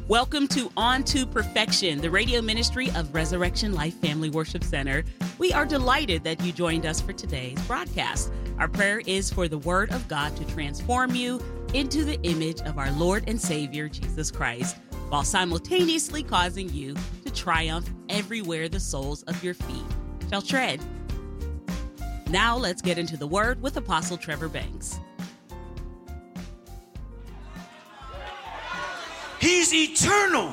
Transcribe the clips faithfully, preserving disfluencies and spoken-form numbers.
Welcome to On to Perfection, the radio ministry of Resurrection Life Family Worship Center. We are delighted that you joined us for today's broadcast. Our prayer is for the Word of God to transform you into the image of our Lord and Savior, Jesus Christ, while simultaneously causing you to triumph everywhere the soles of your feet shall tread. Now let's get into the Word with Apostle Trevor Banks. He's eternal.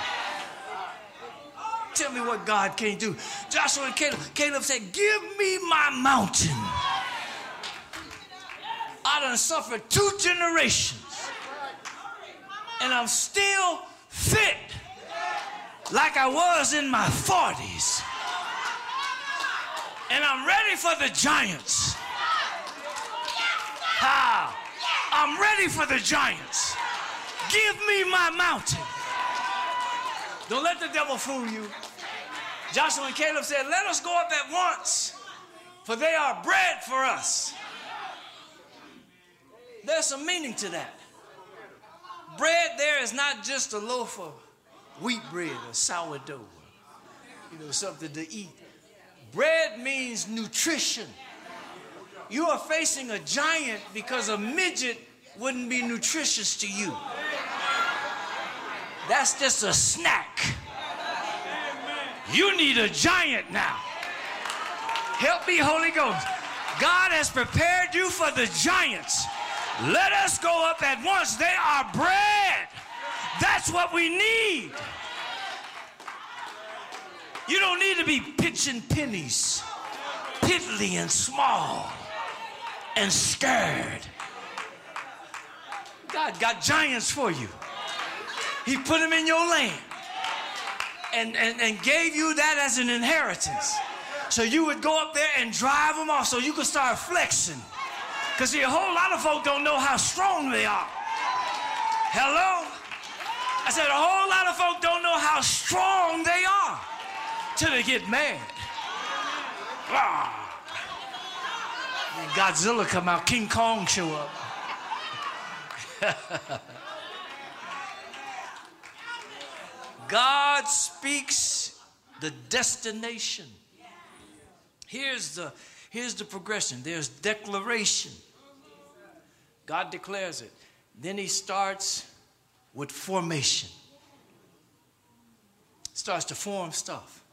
Tell me what God can't do. Joshua and Caleb, Caleb said, give me my mountain. I done suffered two generations. And I'm still fit like I was in my forties. And I'm ready for the giants. How? I'm ready for the giants. Give me my mountain. Don't let the devil fool you. Joshua and Caleb said, let us go up at once, for they are bread for us. There's some meaning to that. Bread there is not just a loaf of wheat bread or sourdough, you know, something to eat. Bread means nutrition. You are facing a giant because a midget wouldn't be nutritious to you. That's just a snack. You need a giant now. Help me, Holy Ghost. God has prepared you for the giants. Let us go up at once. They are bread. That's what we need. You don't need to be pitching pennies, piddly and small and scared. God got giants for you. He put them in your land and, and, and gave you that as an inheritance. So you would go up there and drive them off so you could start flexing. Because see, a whole lot of folk don't know how strong they are. Hello? I said a whole lot of folk don't know how strong they are till they get mad. Ah. Then Godzilla come out, King Kong show up. God speaks the destination. Here's the, here's the progression. There's declaration. God declares it. Then he starts with formation. Starts to form stuff.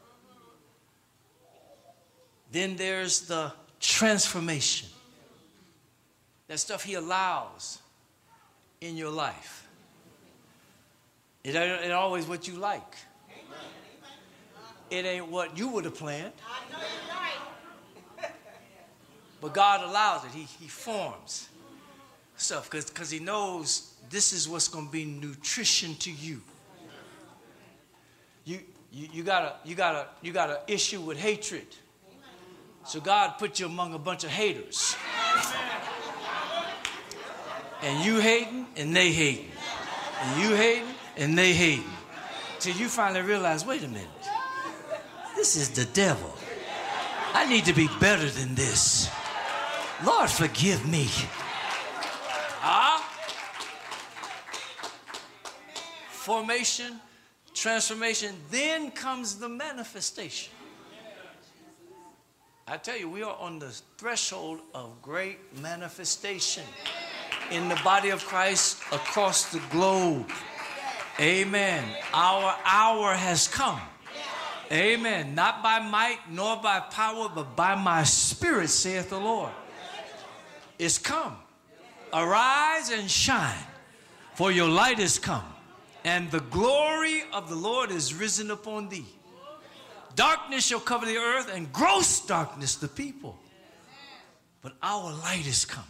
Then there's the transformation. That stuff he allows in your life. It ain't always what you like. It ain't what you would have planned. But God allows it. He, he forms stuff because he knows this is what's going to be nutrition to you. You, you, you got a, you got a, you got an issue with hatred. So God put you among a bunch of haters. And you hating and they hating. And you hating and they hating. Till you finally realize, wait a minute. This is the devil. I need to be better than this. Lord, forgive me. Ah? Formation, transformation, then comes the manifestation. I tell you, we are on the threshold of great manifestation in the body of Christ across the globe. Amen. Our hour has come. Amen. Not by might nor by power, but by my spirit, saith the Lord. It's come. Arise and shine, for your light is come, and the glory of the Lord is risen upon thee. Darkness shall cover the earth, and gross darkness the people. But our light is come.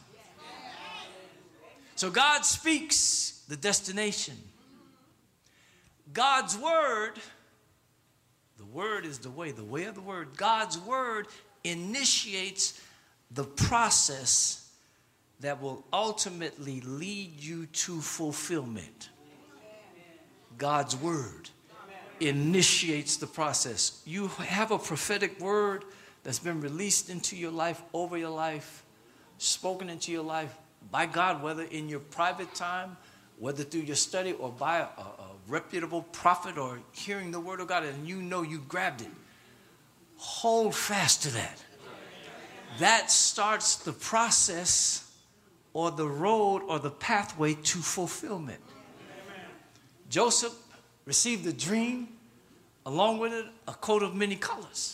So God speaks the destination. God's word, the word is the way, the way of the word. God's word initiates the process that will ultimately lead you to fulfillment. God's word initiates the process. You have a prophetic word that's been released into your life, over your life, spoken into your life by God, whether in your private time, whether through your study or by a, a reputable prophet or hearing the word of God, and you know you grabbed it, hold fast to that. That starts the process or the road or the pathway to fulfillment. Joseph received a dream, along with it, a coat of many colors.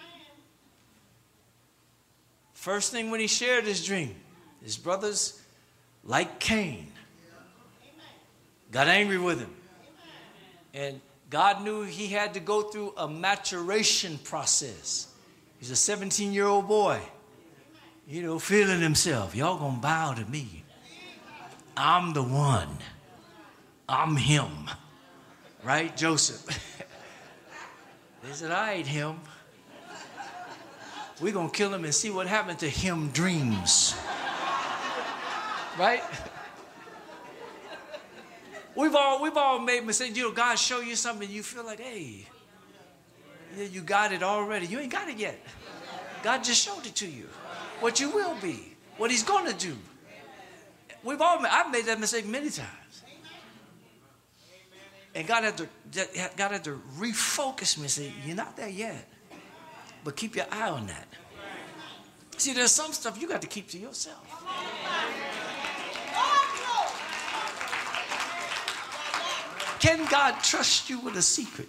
First thing when he shared his dream, his brothers, like Cain, got angry with him. And God knew he had to go through a maturation process. He's a seventeen-year-old boy, you know, feeling himself. Y'all gonna bow to me. I'm the one. I'm him. Right, Joseph? They said, I ain't him. We're going to kill him and see what happened to him dreams. Right? We've all, we've all made mistakes. You know, God show you something, you feel like, hey, yeah, you got it already. You ain't got it yet. God just showed it to you. What you will be. What he's going to do. We've all made, I've made that mistake many times. And God had to, God had to refocus me and say, you're not there yet. But keep your eye on that. See, there's some stuff you got to keep to yourself. Can God trust you with a secret?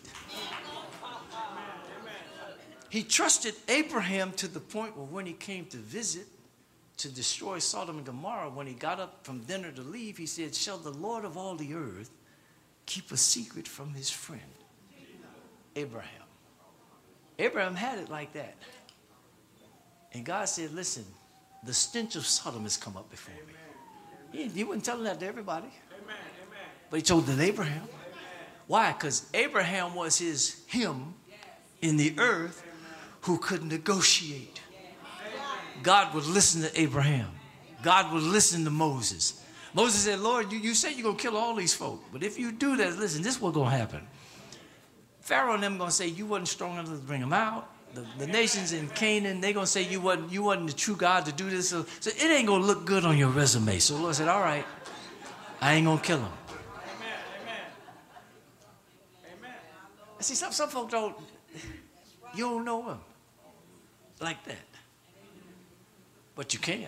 He trusted Abraham to the point where when he came to visit to destroy Sodom and Gomorrah, when he got up from dinner to leave, he said, shall the Lord of all the earth keep a secret from his friend, Abraham? Abraham had it like that. And God said, listen, the stench of Sodom has come up before me. He, he wasn't telling that to everybody. But he told it to Abraham. Why? Because Abraham was his him in the earth who could negotiate. God would listen to Abraham. God would listen to Moses. Moses said, Lord, you, you say you're going to kill all these folk. But if you do that, listen, this is what's going to happen. Pharaoh and them going to say you wasn't strong enough to bring them out. The, the nations in Canaan, they're going to say you wasn't, you wasn't the true God to do this. So, so it ain't going to look good on your resume. So the Lord said, all right, I ain't going to kill them. Amen, amen. Amen. See, some, some folks don't, you don't know him like that. But you can.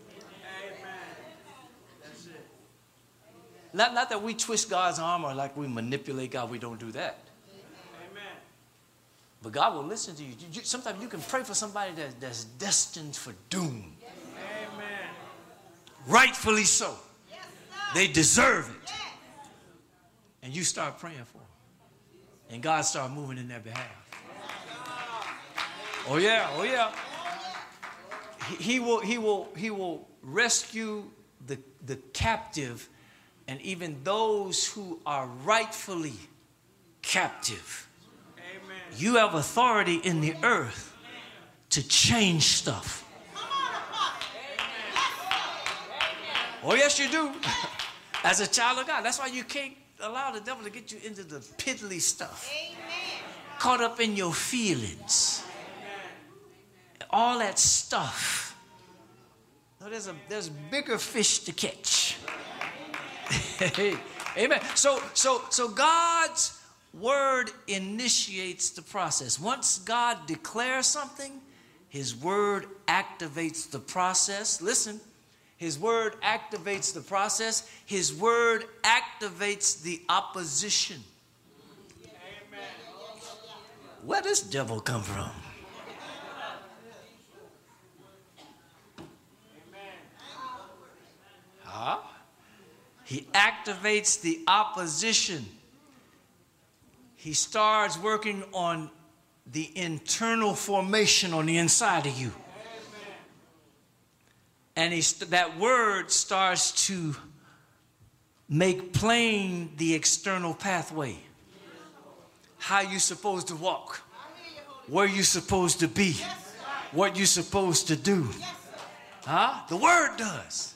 Not, not that we twist God's arm or like we manipulate God. We don't do that. Amen. But God will listen to you. you, you sometimes you can pray for somebody that, that's destined for doom. Yes, amen. Rightfully so. Yes, they deserve it. Yes. And you start praying for them. And God start moving in their behalf. Oh yeah, oh yeah. He, he will, he will, he will rescue the, the captive. And even those who are rightfully captive. Amen. You have authority in the earth to change stuff. Oh, yes, you do. As a child of God. That's why you can't allow the devil to get you into the piddly stuff. Amen. Caught up in your feelings. Amen. All that stuff. No, there's a there's bigger fish to catch. Amen. So, so, so God's word initiates the process. Once God declares something, his word activates the process. Listen, his word activates the process. His word activates the opposition. Amen. Where does devil come from? Huh? He activates the opposition. He starts working on the internal formation on the inside of you. Amen. And he, that word starts to make plain the external pathway. How you're supposed to walk. Where you're supposed to be. What you're supposed to do. Huh? The word does.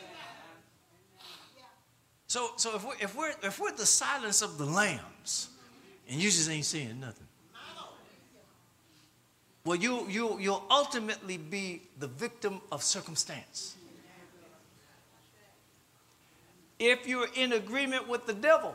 So, so if we're, if we're if we're the silence of the lambs, and you just ain't saying nothing, well, you you you'll ultimately be the victim of circumstance. if you're in agreement with the devil,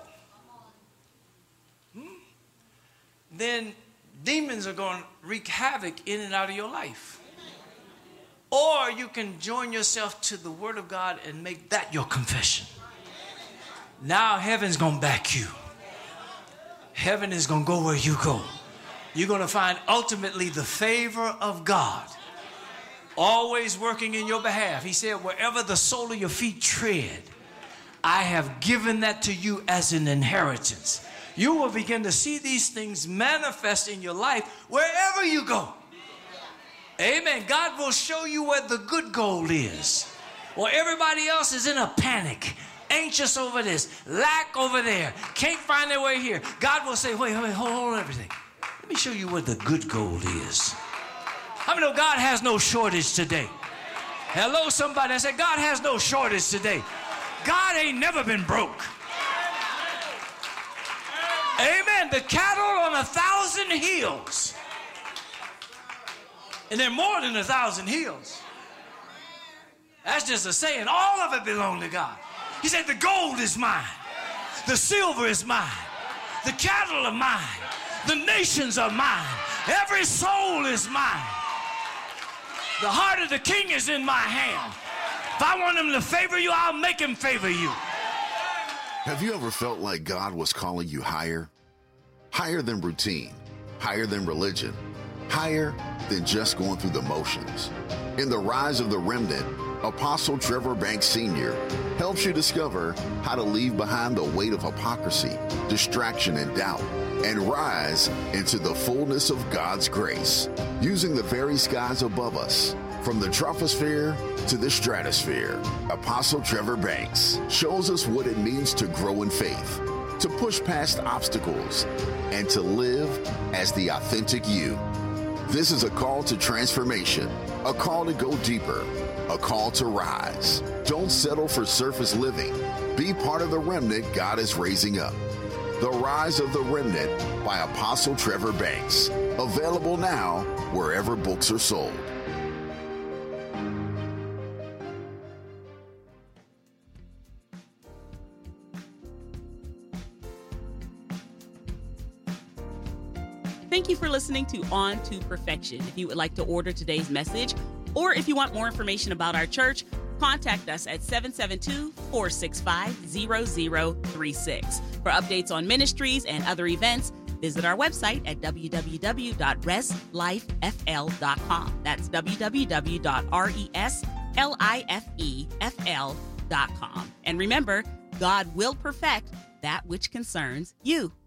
hmm, then demons are going to wreak havoc in and out of your life. Or you can join yourself to the Word of God and make that your confession. Now heaven's going to back you. Heaven is going to go where you go. You're going to find ultimately the favor of God always working in your behalf. He said, wherever the sole of your feet tread, I have given that to you as an inheritance. You will begin to see these things manifest in your life wherever you go. Amen. God will show you where the good gold is. Well, everybody else is in a panic, anxious over this, lack over there, can't find their way here. God will say, wait, wait, hold on everything. Let me show you where the good gold is. How many know God has no shortage today? Hello, somebody. I said, God has no shortage today. God ain't never been broke. Amen. The cattle on a thousand hills. And they're more than a thousand hills. That's just a saying. All of it belongs to God. He said, the gold is mine. The silver is mine. The cattle are mine. The nations are mine. Every soul is mine. The heart of the king is in my hand. If I want him to favor you, I'll make him favor you. Have you ever felt like God was calling you higher? Higher than routine, higher than religion, higher than just going through the motions. In The Rise of the Remnant, Apostle Trevor Banks Senior helps you discover how to leave behind the weight of hypocrisy, distraction, and doubt, and rise into the fullness of God's grace, using the very skies above us. From the troposphere to the stratosphere, Apostle Trevor Banks shows us what it means to grow in faith, to push past obstacles, and to live as the authentic you. This is a call to transformation, a call to go deeper, a call to rise. Don't settle for surface living. Be part of the remnant God is raising up. The Rise of the Remnant by Apostle Trevor Banks. Available now wherever books are sold. Thank you for listening to On to Perfection. If you would like to order today's message, or if you want more information about our church, contact us at seven seven two, four six five, zero zero three six. For updates on ministries and other events, visit our website at w w w dot res life f l dot com. That's w w w dot res life f l dot com. And remember, God will perfect that which concerns you.